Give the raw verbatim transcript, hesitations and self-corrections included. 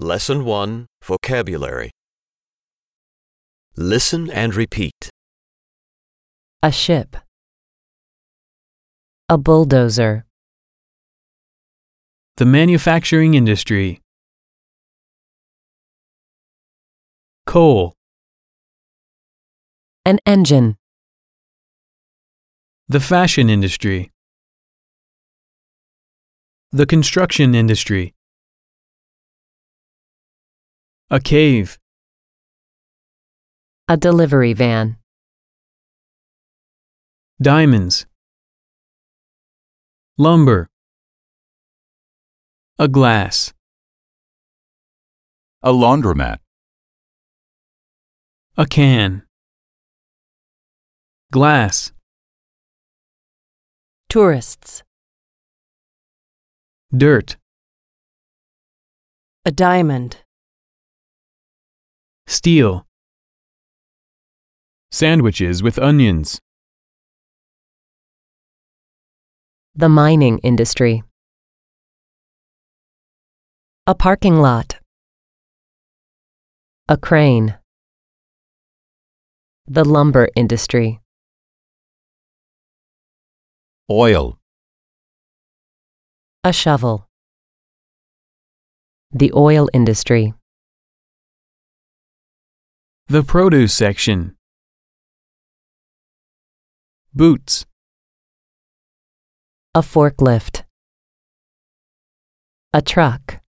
Lesson one, Vocabulary. Listen and repeat. A ship. A bulldozer. The manufacturing industry. Coal. An engine. The fashion industry. The construction industry. A cave. A delivery van. Diamonds. Lumber. A glass. A laundromat. A can. Glass. Tourists. Dirt. A diamond. Steel. Sandwiches with onions. The mining industry. A parking lot. A crane. The lumber industry. Oil. A shovel. The oil industry. The produce section. Boots. A forklift. A truck.